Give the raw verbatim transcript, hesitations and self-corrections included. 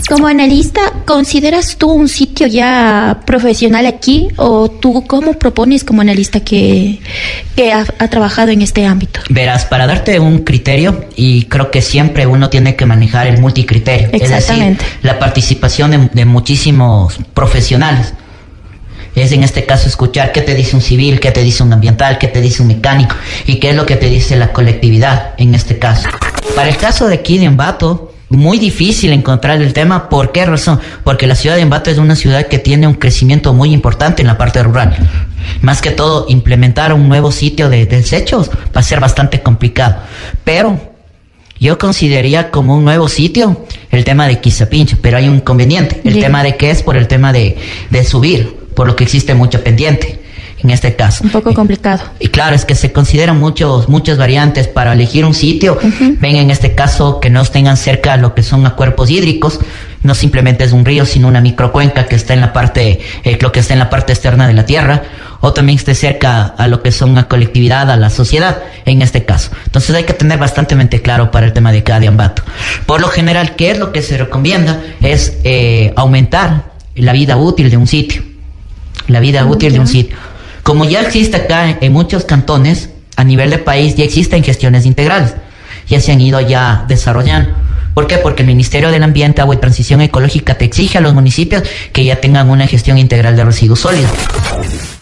Como analista, ¿consideras tú un sitio ya profesional aquí o tú cómo propones como analista que, que ha, ha trabajado en este ámbito? Verás, para darte un criterio, y creo que siempre uno tiene que manejar el multicriterio. Exactamente. Es decir, la participación de, de muchísimos profesionales. Es en este caso escuchar qué te dice un civil, qué te dice un ambiental, qué te dice un mecánico y qué es lo que te dice la colectividad en este caso. Para el caso de aquí de Ambato, muy difícil encontrar el tema. ¿Por qué razón? Porque la ciudad de Ambato es una ciudad que tiene un crecimiento muy importante en la parte rural. Más que todo, implementar un nuevo sitio de, de desechos va a ser bastante complicado. Pero yo consideraría como un nuevo sitio el tema de Quizapincho, pero hay un inconveniente. El sí. tema de qué es por el tema de, de subir, por lo que existe mucho pendiente. En este caso. Un poco complicado. Y, y claro, es que se consideran muchos, muchas variantes para elegir un sitio. Uh-huh. Ven en este caso que no tengan cerca lo que son acuerpos hídricos. No simplemente es un río, sino una microcuenca que está en la parte, eh, lo que está en la parte externa de la tierra. O también esté cerca a lo que son una colectividad, a la sociedad, en este caso. Entonces hay que tener bastante claro para el tema de cada de Ambato. Por lo general, ¿qué es lo que se recomienda? Es eh, aumentar la vida útil de un sitio. La vida uh-huh. útil de un sitio. Como ya existe acá en muchos cantones, a nivel de país ya existen gestiones integrales, ya se han ido ya desarrollando. ¿Por qué? Porque el Ministerio del Ambiente, Agua y Transición Ecológica te exige a los municipios que ya tengan una gestión integral de residuos sólidos.